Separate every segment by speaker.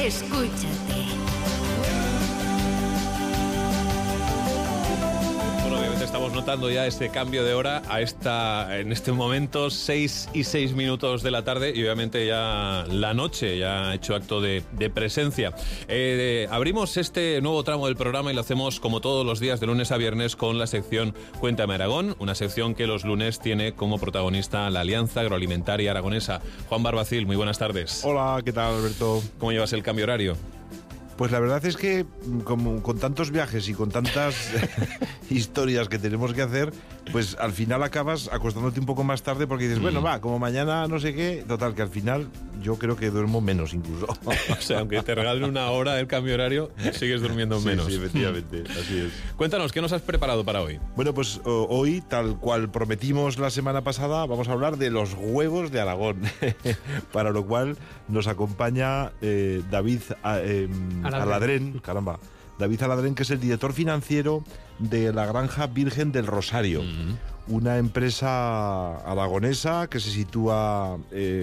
Speaker 1: Escúchate.
Speaker 2: Estamos notando ya este cambio de hora en este momento 6:06 de la tarde y obviamente ya la noche ya ha hecho acto de presencia. Abrimos este nuevo tramo del programa y lo hacemos como todos los días de lunes a viernes con la sección Cuéntame Aragón, una sección que los lunes tiene como protagonista la Alianza Agroalimentaria Aragonesa. Juan Barbacil, muy buenas tardes.
Speaker 3: Hola, ¿qué tal, Alberto?
Speaker 2: ¿Cómo llevas el cambio horario?
Speaker 3: Pues la verdad es que como con tantos viajes y con tantas historias que tenemos que hacer, pues al final acabas acostándote un poco más tarde porque dices, bueno, va, como mañana no sé qué, total, que al final yo creo que duermo menos incluso.
Speaker 2: O sea, aunque te regalen una hora del cambio horario, sigues durmiendo menos.
Speaker 3: Sí, efectivamente, así es.
Speaker 2: Cuéntanos, ¿qué nos has preparado para hoy?
Speaker 3: Bueno, pues hoy, tal cual prometimos la semana pasada, vamos a hablar de los huevos de Aragón, para lo cual nos acompaña David Aladrén, caramba. David Aladrén, que es el director financiero de la Granja Virgen del Rosario, una empresa aragonesa que se sitúa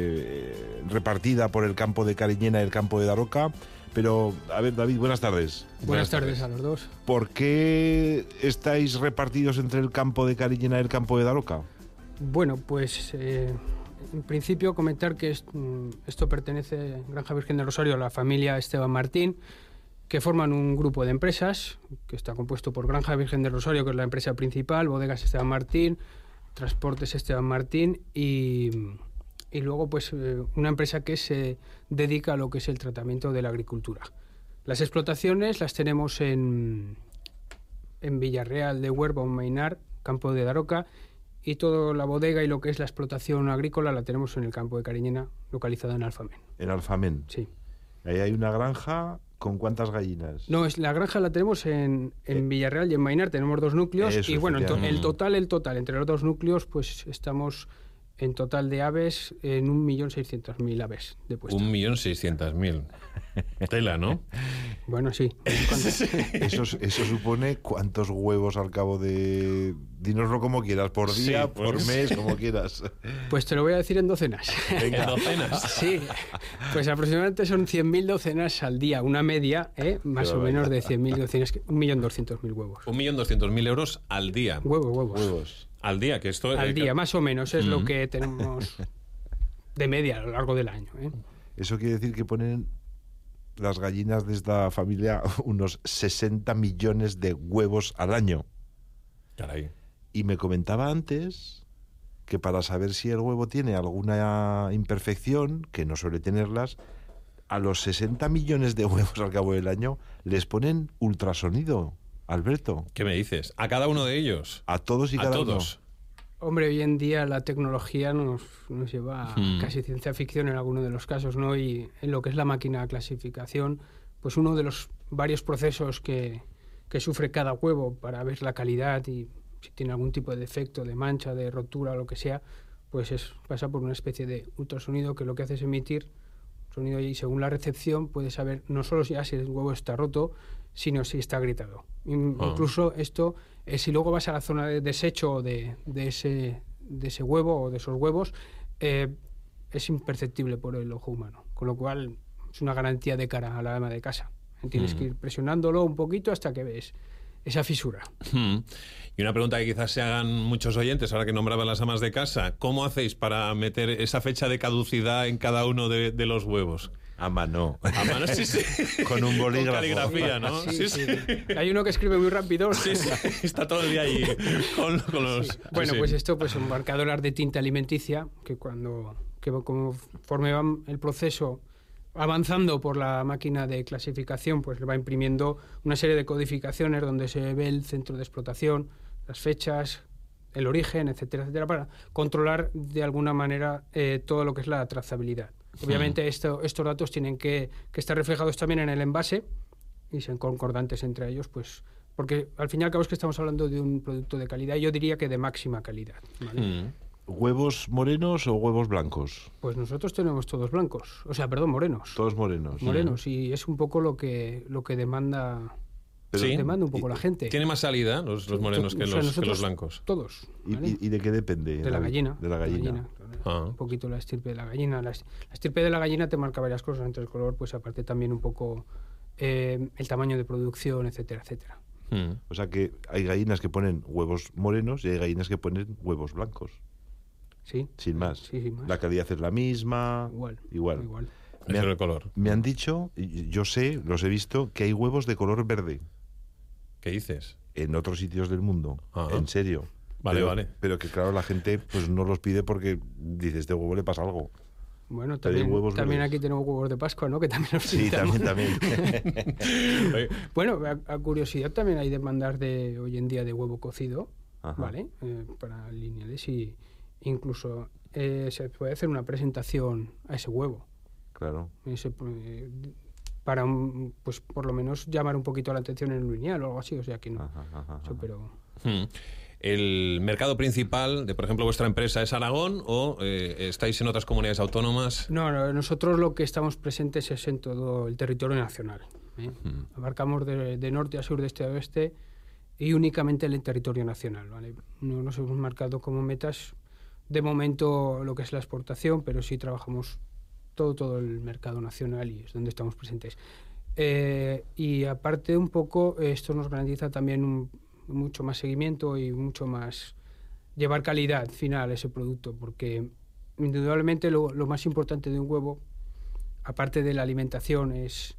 Speaker 3: repartida por el campo de Cariñena y el campo de Daroca. Pero, a ver, David, buenas tardes.
Speaker 4: Buenas tardes a los dos.
Speaker 3: ¿Por qué estáis repartidos entre el campo de Cariñena y el campo de Daroca?
Speaker 4: Bueno, pues en principio comentar que esto pertenece, Granja Virgen del Rosario, a la familia Esteban Martín, que forman un grupo de empresas que está compuesto por Granja Virgen del Rosario, que es la empresa principal, Bodegas Esteban Martín, Transportes Esteban Martín y luego pues una empresa que se dedica a lo que es el tratamiento de la agricultura. Las explotaciones las tenemos en Villarreal de Huerva, Mainar, campo de Daroca, y toda la bodega y lo que es la explotación agrícola la tenemos en el campo de Cariñena, localizada en Alfamén.
Speaker 3: En Alfamén.
Speaker 4: Sí.
Speaker 3: Ahí hay una granja. ¿Con cuántas gallinas?
Speaker 4: No, la granja la tenemos en Villarreal y en Mainar, tenemos 2 núcleos.
Speaker 3: Eso,
Speaker 4: y bueno, el total, entre los 2 núcleos, pues estamos en total de aves en 1.600.000 aves de puesta.
Speaker 2: 1.600.000. Tela, ¿no?
Speaker 4: Bueno, sí.
Speaker 3: Eso supone cuántos huevos al cabo de... Dínoslo como quieras, por día,
Speaker 2: sí, pues,
Speaker 3: por mes, como quieras.
Speaker 4: Pues te lo voy a decir en docenas.
Speaker 2: ¿En docenas?
Speaker 4: Sí, pues aproximadamente son 100.000 docenas al día, una media, más o menos de 100.000 docenas, 1.200.000 huevos.
Speaker 2: 1.200.000 euros al día.
Speaker 4: Huevos.
Speaker 2: Al día, que esto...
Speaker 4: Al día, más o menos, es lo que tenemos de media a lo largo del año.
Speaker 3: Eso quiere decir que ponen las gallinas de esta familia unos 60 millones de huevos al año.
Speaker 2: Caray.
Speaker 3: Y me comentaba antes que para saber si el huevo tiene alguna imperfección, que no suele tenerlas, a los 60 millones de huevos al cabo del año les ponen ultrasonido, Alberto.
Speaker 2: ¿Qué me dices? ¿A cada uno de ellos?
Speaker 3: A todos y cada uno.
Speaker 4: Hombre, hoy en día la tecnología nos lleva a casi ciencia ficción en algunos de los casos, ¿no? Y en lo que es la máquina de clasificación, pues uno de los varios procesos que sufre cada huevo para ver la calidad y si tiene algún tipo de defecto, de mancha, de rotura o lo que sea, pues pasa por una especie de ultrasonido que lo que hace es emitir sonido y según la recepción puede saber no solo si el huevo está roto, sino si está agrietado. Incluso esto, si luego vas a la zona de desecho de ese huevo o de esos huevos, es imperceptible por el ojo humano, con lo cual es una garantía de cara a la ama de casa. Tienes que ir presionándolo un poquito hasta que ves esa fisura.
Speaker 2: Y una pregunta que quizás se hagan muchos oyentes, ahora que nombraban las amas de casa, ¿cómo hacéis para meter esa fecha de caducidad en cada uno de los huevos?
Speaker 3: A mano.
Speaker 2: A mano, sí.
Speaker 3: Con un bolígrafo.
Speaker 2: Con caligrafía, ¿no?
Speaker 4: Sí. Hay uno que escribe muy rápido.
Speaker 2: Sí. Está todo el día ahí con los...
Speaker 4: Sí. Bueno, pues esto, pues un marcador de tinta alimenticia, que conforme va el proceso avanzando por la máquina de clasificación, pues le va imprimiendo una serie de codificaciones donde se ve el centro de explotación, las fechas, el origen, etcétera, para controlar de alguna manera todo lo que es la trazabilidad. Obviamente estos datos tienen que estar reflejados también en el envase y ser concordantes entre ellos, pues porque al fin y al cabo es que estamos hablando de un producto de calidad, yo diría que de máxima calidad, ¿vale?
Speaker 3: ¿Huevos morenos o huevos blancos?
Speaker 4: Pues nosotros tenemos todos blancos, morenos.
Speaker 3: Todos morenos.
Speaker 4: Morenos, y es un poco lo que demanda... demanda un poco la gente.
Speaker 2: ¿Tiene más salida los morenos que los blancos?
Speaker 4: Todos. ¿Vale?
Speaker 3: ¿Y de qué depende?
Speaker 4: De la gallina.
Speaker 3: De la gallina.
Speaker 4: un poquito la estirpe de la gallina. La estirpe de la gallina te marca varias cosas, entre el color, pues aparte también un poco el tamaño de producción, etcétera, etcétera.
Speaker 3: O sea que hay gallinas que ponen huevos morenos y hay gallinas que ponen huevos blancos.
Speaker 4: Sí.
Speaker 3: Sin más.
Speaker 4: Sí, sin más.
Speaker 3: La calidad es la misma. Igual.
Speaker 2: Eso es el color.
Speaker 3: Me han dicho, yo sé, los he visto, que hay huevos de color verde.
Speaker 2: ¿Qué dices?
Speaker 3: En otros sitios del mundo. En serio.
Speaker 2: Vale.
Speaker 3: Pero que claro, la gente pues no los pide porque dice, este huevo le pasa algo.
Speaker 4: Bueno, también aquí tenemos huevos de Pascua, ¿no? Que también los
Speaker 3: Sí, también.
Speaker 4: Bueno, a curiosidad también hay demandas hoy en día de huevo cocido, ¿vale? Para lineales y incluso se puede hacer una presentación a ese huevo.
Speaker 3: Claro.
Speaker 4: Para pues por lo menos llamar un poquito la atención en un lineal o algo así, o sea que no. Pero...
Speaker 2: ¿El mercado principal de, por ejemplo, vuestra empresa es Aragón o estáis en otras comunidades autónomas?
Speaker 4: No, nosotros lo que estamos presentes es en todo el territorio nacional. Abarcamos de norte a sur, de este a oeste y únicamente el territorio nacional, ¿vale? No nos hemos marcado como metas de momento lo que es la exportación, pero sí trabajamos todo el mercado nacional y es donde estamos presentes. Y aparte un poco, esto nos garantiza también mucho más seguimiento y mucho más llevar calidad final a ese producto, porque indudablemente lo más importante de un huevo, aparte de la alimentación, es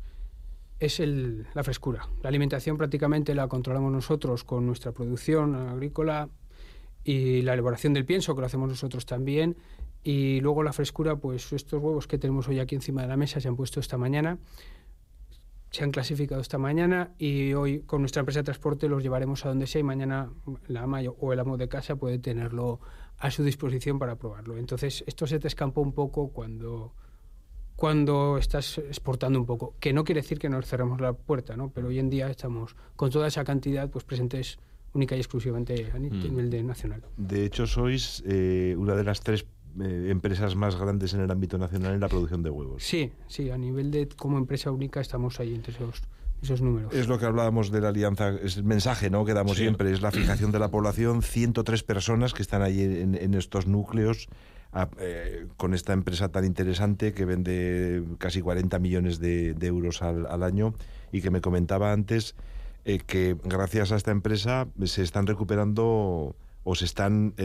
Speaker 4: la frescura. La alimentación prácticamente la controlamos nosotros con nuestra producción agrícola y la elaboración del pienso, que lo hacemos nosotros también, y luego la frescura, pues estos huevos que tenemos hoy aquí encima de la mesa se han puesto esta mañana, se han clasificado esta mañana y hoy con nuestra empresa de transporte los llevaremos a donde sea y mañana la ama o el amo de casa puede tenerlo a su disposición para probarlo. Entonces esto se te escapa un poco cuando estás exportando un poco, que no quiere decir que nos cerremos la puerta, ¿no? Pero hoy en día estamos con toda esa cantidad pues presentes única y exclusivamente a nivel nacional.
Speaker 3: De hecho sois una de las 3 empresas más grandes en el ámbito nacional en la producción de huevos.
Speaker 4: Sí, a nivel de como empresa única estamos ahí entre esos números.
Speaker 3: Es lo que hablábamos de la alianza, es el mensaje, ¿no?, que damos siempre, es la fijación de la población, 103 personas que están ahí en estos núcleos con esta empresa tan interesante que vende casi 40 millones de euros al año y que me comentaba antes que gracias a esta empresa se están recuperando o se están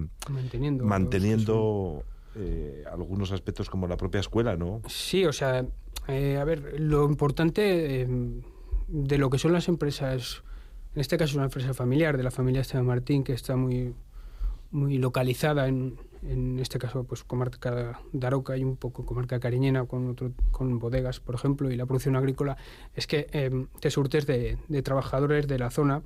Speaker 3: manteniendo algunos aspectos como la propia escuela, ¿no?
Speaker 4: Sí, o sea, a ver, lo importante de lo que son las empresas, en este caso es una empresa familiar de la familia Esteban Martín, que está muy localizada en este caso pues comarca de Aroca y un poco comarca cariñena con bodegas, por ejemplo, y la producción agrícola, es que te surtes de trabajadores de la zona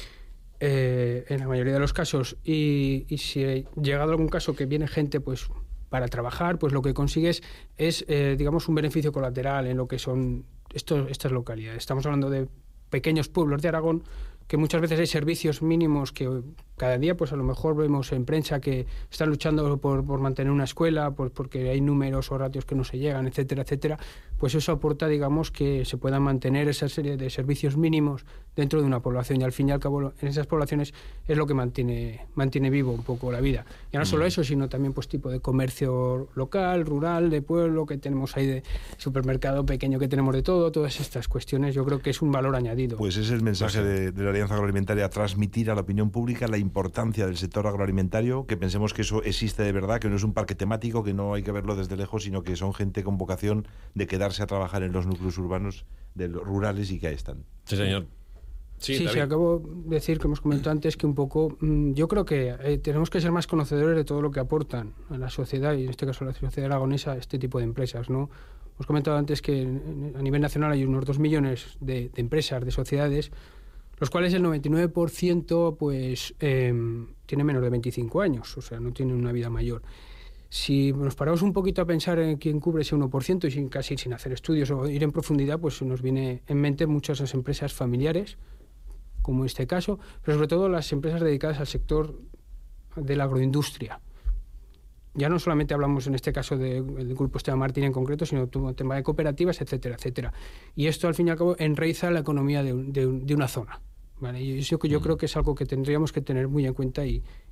Speaker 4: en la mayoría de los casos y si ha llegado algún caso que viene gente pues para trabajar, pues lo que consigues es digamos un beneficio colateral en lo que son estas localidades. Estamos hablando de pequeños pueblos de Aragón que muchas veces hay servicios mínimos que cada día pues a lo mejor vemos en prensa que están luchando por mantener una escuela, porque hay números o ratios que no se llegan, etcétera, etcétera. Pues eso aporta, digamos, que se puedan mantener esa serie de servicios mínimos dentro de una población y al fin y al cabo en esas poblaciones es lo que mantiene vivo un poco la vida. Y no solo eso, sino también pues tipo de comercio local, rural, de pueblo, que tenemos ahí de supermercado pequeño, que tenemos de todo, todas estas cuestiones yo creo que es un valor añadido.
Speaker 3: Pues es el mensaje de la Alianza Agroalimentaria, transmitir a la opinión pública la importancia del sector agroalimentario, que pensemos que eso existe de verdad, que no es un parque temático, que no hay que verlo desde lejos, sino que son gente con vocación de quedarse a trabajar en los núcleos urbanos rurales y que ahí están.
Speaker 2: Sí, señor.
Speaker 4: Sí, acabo de decir, que hemos comentado antes, que un poco yo creo que tenemos que ser más conocedores de todo lo que aportan a la sociedad, y en este caso a la sociedad aragonesa, este tipo de empresas, ¿no? Hemos comentado antes que a nivel nacional hay unos 2 millones de empresas, de sociedades, los cuales el 99% pues tiene menos de 25 años, o sea, no tienen una vida mayor. Si nos paramos un poquito a pensar en quién cubre ese 1% y casi sin hacer estudios o ir en profundidad, pues nos viene en mente muchas de esas empresas familiares, como en este caso, pero sobre todo las empresas dedicadas al sector de la agroindustria. Ya no solamente hablamos en este caso del Grupo Esteban Martín en concreto, sino tema de cooperativas, etcétera, etcétera. Y esto al fin y al cabo enraiza la economía de una zona, ¿vale? Y eso que yo creo que es algo que tendríamos que tener muy en cuenta y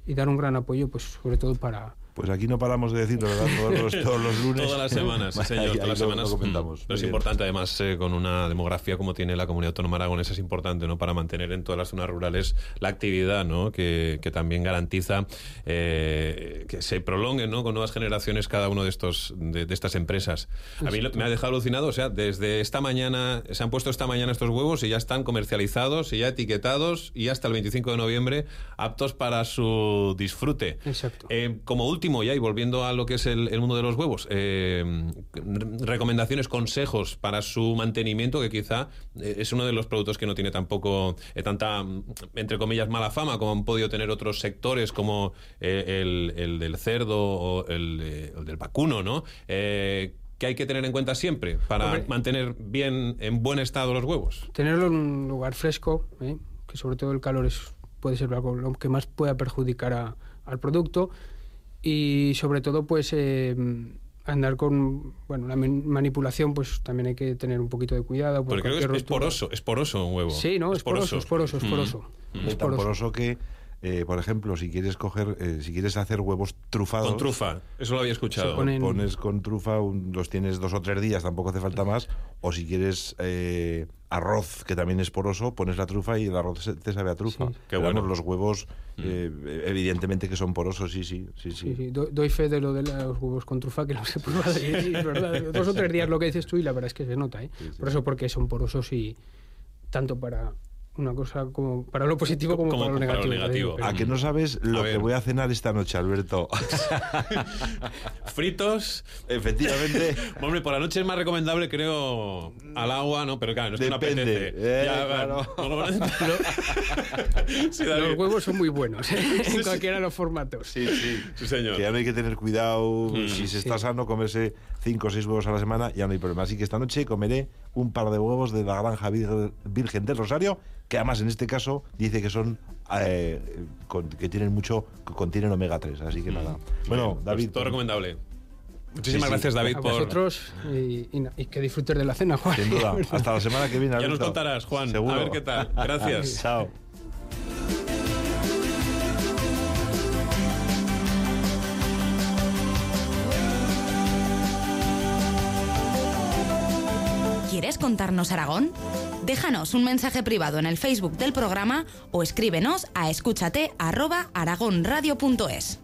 Speaker 4: dar un gran apoyo, pues sobre todo para...
Speaker 3: Pues aquí no paramos de decirlo, ¿verdad? Todos los lunes.
Speaker 2: Todas las semanas, sí, señor. Todas las semanas
Speaker 3: lo comentamos.
Speaker 2: Pero es importante, además, con una demografía como tiene la Comunidad Autónoma Aragonesa, es importante, ¿no?, para mantener en todas las zonas rurales la actividad, ¿no?, que también garantiza que se prolonguen, ¿no?, con nuevas generaciones cada uno de estas empresas. A mí me ha dejado alucinado, o sea, desde esta mañana, se han puesto esta mañana estos huevos y ya están comercializados y ya etiquetados y hasta el 25 de noviembre aptos para su disfrute.
Speaker 4: Exacto.
Speaker 2: Como último ya, y volviendo a lo que es el mundo de los huevos, recomendaciones, consejos para su mantenimiento, que quizá es uno de los productos que no tiene tampoco tanta, entre comillas, mala fama como han podido tener otros sectores como el del cerdo o el del vacuno, ¿no? Que hay que tener en cuenta siempre para mantener bien, en buen estado los huevos.
Speaker 4: Tenerlo en un lugar fresco, que sobre todo el calor puede ser algo lo que más pueda perjudicar al producto. Y sobre todo, pues andar con la manipulación, pues también hay que tener un poquito de cuidado.
Speaker 2: Porque creo que es poroso un huevo.
Speaker 4: Sí, no, es poroso.
Speaker 3: Es tan poroso que, por ejemplo, si quieres hacer huevos trufados...
Speaker 2: Con trufa, eso lo había escuchado.
Speaker 3: Pones con trufa, los tienes 2 o 3 días, tampoco hace falta más. O si quieres arroz, que también es poroso, pones la trufa y el arroz te sabe a trufa.
Speaker 2: Sí. Qué bueno.
Speaker 3: Los huevos, evidentemente que son porosos, sí.
Speaker 4: Doy fe de lo de los huevos con trufa, que los he probado. Sí, es verdad. 2 o 3 días lo que dices tú, y la verdad es que se nota. Sí. Por eso, porque son porosos, y tanto para una cosa como para lo positivo como para lo negativo.
Speaker 3: ¿A que no sabes lo que voy a cenar esta noche, Alberto?
Speaker 2: Fritos.
Speaker 3: Efectivamente.
Speaker 2: Hombre, por la noche es más recomendable, creo, al agua, ¿no? Pero claro, no es que no apetece.
Speaker 3: Claro.
Speaker 4: Sí, los huevos son muy buenos, en cualquiera de los formatos.
Speaker 3: Sí,
Speaker 2: señor.
Speaker 3: Que ya no hay que tener cuidado. Si se está sano, comerse 5 o 6 huevos a la semana, ya no hay problema. Así que esta noche comeré un par de huevos de la Granja Virgen del Rosario, que además en este caso dice que son que contienen omega 3, así que nada. Bueno, David,
Speaker 2: pues todo recomendable. Muchísimas gracias, David,
Speaker 4: por vosotros, y que disfrutes de la cena, Juan.
Speaker 3: Sin duda. Hasta la semana que viene, Alberto.
Speaker 2: Ya nos contarás, Juan.
Speaker 3: Seguro.
Speaker 2: A ver qué tal. Gracias.
Speaker 3: Chao.
Speaker 1: ¿Quieres contarnos Aragón? Déjanos un mensaje privado en el Facebook del programa o escríbenos a escúchate@aragonradio.es.